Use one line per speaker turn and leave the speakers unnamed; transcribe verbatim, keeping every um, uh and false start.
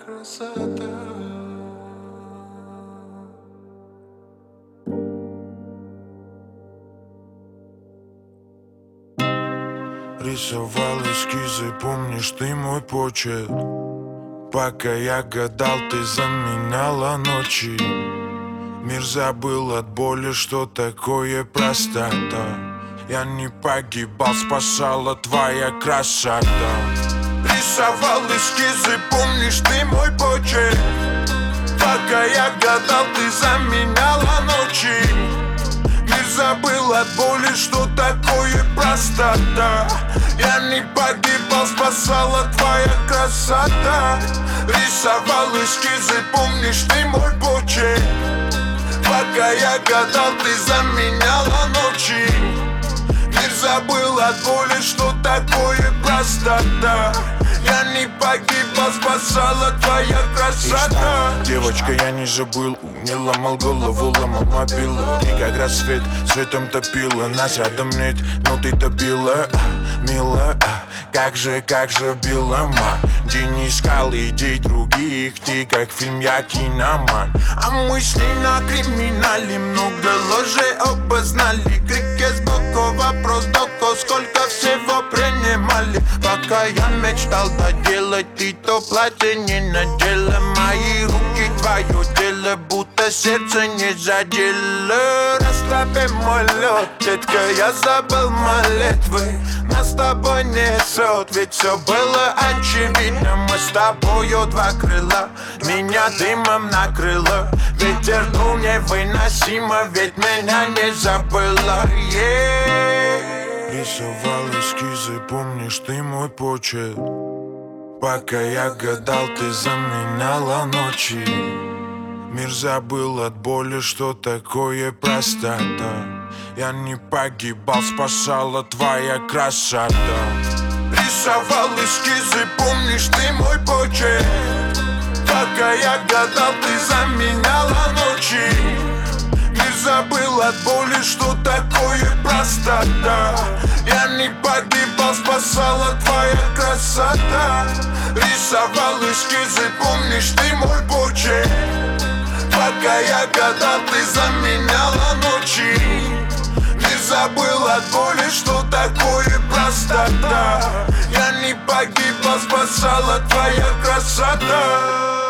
красота. Рисовал эскизы, помнишь ты мой почерк? Пока я гадал, ты заменяла ночи. Мир забыл от боли, что такое простота. Я не погибал, спасала твоя красота. Рисовал эскизы, помнишь ты мой почерк? Пока я гадал, ты заменяла ночи. Мир забыл от боли, что такое простота. Я не погибал, спасала твоя красота. Рисовал эскизы, помнишь ты мой почерк? Пока я гадал, ты заменяла ночи. Мир забыл от боли, что такое простота. Я не погибал, спасала твоя красота. Девочка, я не забыл, не ломал голову, ломал мобилу. И как рассвет светом топила, нас рядом нет, но ты топила. Мила, как же, как же била ма. День не искал идей других, ты как фильм, я киноман. А мысли на криминале, много ложей опознали. Крики сбоку, вопрос доко, сколько всего принимали. Пока я мечтал доделать, ты то платье не надела. Мои руки твое дело, будто сердце не задело. Расслабь мой лед, детка, я забыл молитвы. Нас с тобой несет, ведь все было очевидно. Мы с тобою два крыла, меня дымом накрыло. Ветер дул невыносимо, ведь меня не забыла. Yeah. Рисовал эскизы, помнишь ты мой почерк? Пока я гадал, ты заменяла ночи. Мир забыл от боли, что такое простота. Я не погибал, спасала твоя красота. Рисовал эскизы, помнишь ты мой почерк? Пока я гадал, ты заменяла ночи. Мир забыл от боли, что такое простота. Я не погибал, спасала твоя красота. Рисовал эскизы, помнишь ты мой почерк? Пока я гадал, ты заменяла ночи. Мир забыл от боли, что такое простота. Я не погибал, спасала твоя красота.